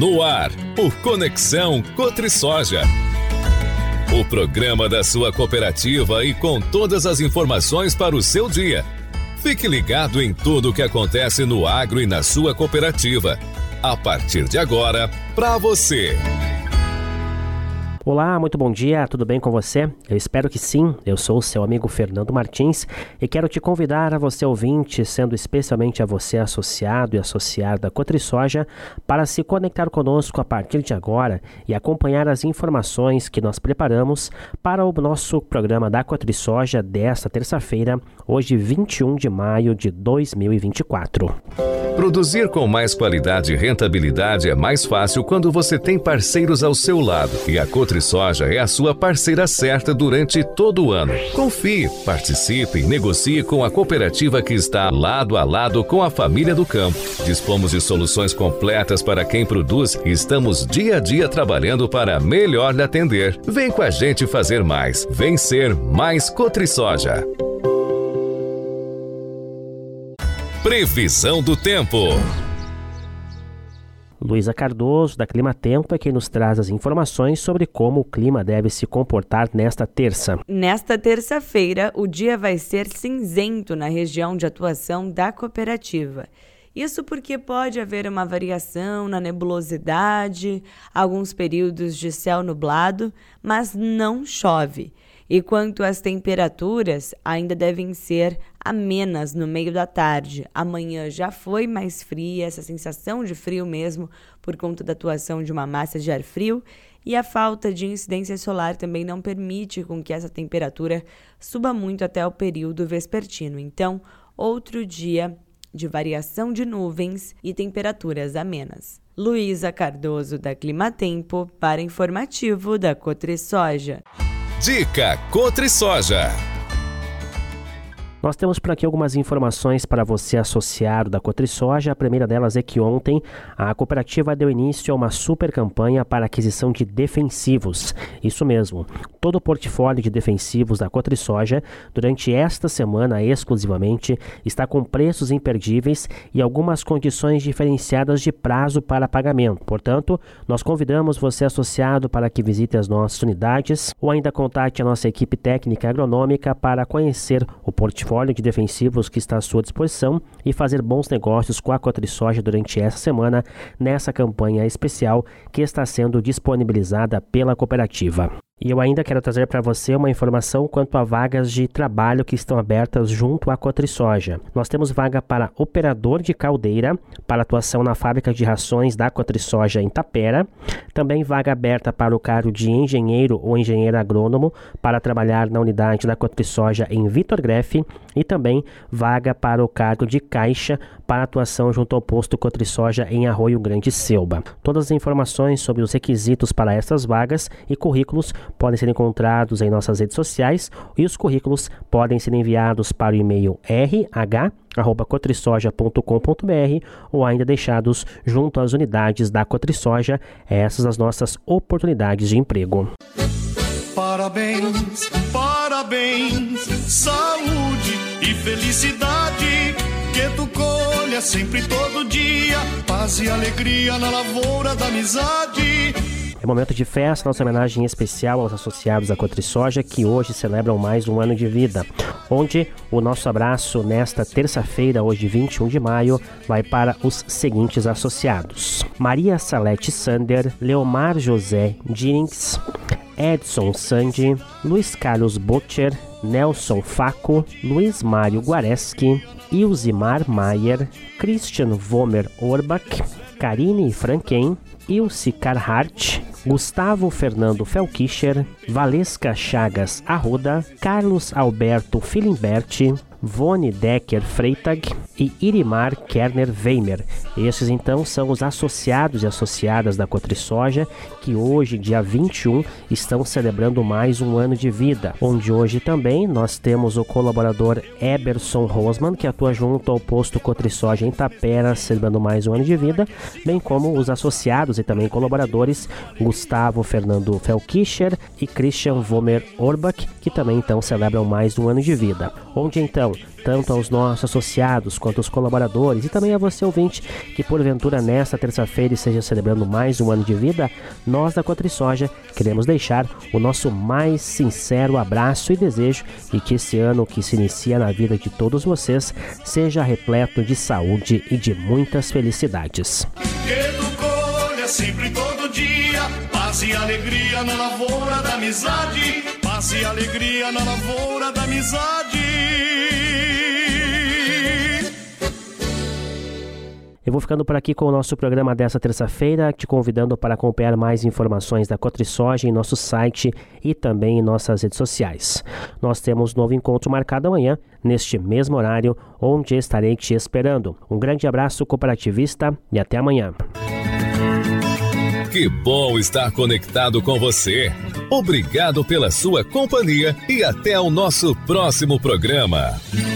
No ar, o Conexão Cotrisoja. O programa da sua cooperativa e com todas as informações para o seu dia. Fique ligado em tudo o que acontece no agro e na sua cooperativa. A partir de agora, para você. Olá, muito bom dia, tudo bem com você? Eu espero que sim, eu sou o seu amigo Fernando Martins e quero te convidar a você ouvinte, sendo especialmente a você associado e associada da Cotrisoja, para se conectar conosco a partir de agora e acompanhar as informações que nós preparamos para o nosso programa da Cotrisoja desta terça-feira, hoje 21 de maio de 2024. Produzir com mais qualidade e rentabilidade é mais fácil quando você tem parceiros ao seu lado e a Cotrisoja é a sua parceira certa durante todo o ano. Confie, participe e negocie com a cooperativa que está lado a lado com a família do campo. Dispomos de soluções completas para quem produz e estamos dia a dia trabalhando para melhor lhe atender. Vem com a gente fazer mais. Vem ser mais Cotrisoja. Previsão do tempo. Luísa Cardoso, da Clima Tempo, é quem nos traz as informações sobre como o clima deve se comportar nesta terça. Nesta terça-feira, o dia vai ser cinzento na região de atuação da cooperativa. Isso porque pode haver uma variação na nebulosidade, alguns períodos de céu nublado, mas não chove. E quanto às temperaturas, ainda devem ser amenas no meio da tarde. Amanhã já foi mais fria, essa sensação de frio mesmo, por conta da atuação de uma massa de ar frio, e a falta de incidência solar também não permite com que essa temperatura suba muito até o período vespertino. Então, outro dia de variação de nuvens e temperaturas amenas. Luísa Cardoso, da Clima Tempo, para informativo da Cotrisoja. Dica Cotrisoja. Nós temos por aqui algumas informações para você associado da Cotrisoja. A primeira delas é que ontem a cooperativa deu início a uma super campanha para aquisição de defensivos. Isso mesmo, todo o portfólio de defensivos da Cotrisoja durante esta semana exclusivamente está com preços imperdíveis e algumas condições diferenciadas de prazo para pagamento. Portanto, nós convidamos você associado para que visite as nossas unidades ou ainda contate a nossa equipe técnica agronômica para conhecer o portfólio de defensivos que está à sua disposição e fazer bons negócios com a Cotrisoja durante essa semana nessa campanha especial que está sendo disponibilizada pela cooperativa. E eu ainda quero trazer para você uma informação quanto a vagas de trabalho que estão abertas junto à Cotrisoja. Nós temos vaga para operador de caldeira, para atuação na fábrica de rações da Cotrisoja em Tapera. Também vaga aberta para o cargo de engenheiro ou engenheiro agrônomo, para trabalhar na unidade da Cotrisoja em Vitor Grefe. E também vaga para o cargo de caixa, para atuação junto ao posto Cotrisoja em Arroio Grande Selba. Todas as informações sobre os requisitos para essas vagas e currículos podem ser encontrados em nossas redes sociais e os currículos podem ser enviados para o e-mail rh@cotrisoja.com.br ou ainda deixados junto às unidades da Cotrisoja. Essas as nossas oportunidades de emprego. Parabéns, parabéns, saúde e felicidade, que tu colha sempre todo dia, paz e alegria na lavoura da amizade. É momento de festa, nossa homenagem especial aos associados à Cotrisoja que hoje celebram mais um ano de vida, onde o nosso abraço nesta terça-feira, hoje 21 de maio, vai para os seguintes associados: Maria Salete Sander, Leomar José Dinings, Edson Sandi, Luiz Carlos Butcher, Nelson Faco, Luiz Mário Guareschi, Ilzimar Maier, Christian Vomer Orbach, Karine Franken, Ilse Carhart, Gustavo Fernando Felkischer, Valesca Chagas Arruda, Carlos Alberto Filimberti, Vone Decker Freitag e Irimar Kerner Weimer. Esses então são os associados e associadas da Cotrisoja que hoje, dia 21, estão celebrando mais um ano de vida, onde hoje também nós temos o colaborador Eberson Rosman, que atua junto ao posto Cotrisoja em Tapera, celebrando mais um ano de vida, bem como os associados e também colaboradores Gustavo Fernando Felkischer e Christian Vomer Orbach, que também então celebram mais um ano de vida, onde então especial tanto aos nossos associados quanto aos colaboradores e também a você ouvinte que porventura nesta terça-feira esteja celebrando mais um ano de vida. Nós da Cotrisoja queremos deixar o nosso mais sincero abraço e desejo e que esse ano que se inicia na vida de todos vocês seja repleto de saúde e de muitas felicidades. Que tu colha sempre todo dia, paz e alegria na lavoura da amizade, paz e alegria na lavoura da amizade. Eu vou ficando por aqui com o nosso programa dessa terça-feira, te convidando para acompanhar mais informações da Cotrisoja em nosso site e também em nossas redes sociais. Nós temos um novo encontro marcado amanhã, neste mesmo horário, onde estarei te esperando. Um grande abraço cooperativista e até amanhã. Que bom estar conectado com você. Obrigado pela sua companhia e até o nosso próximo programa.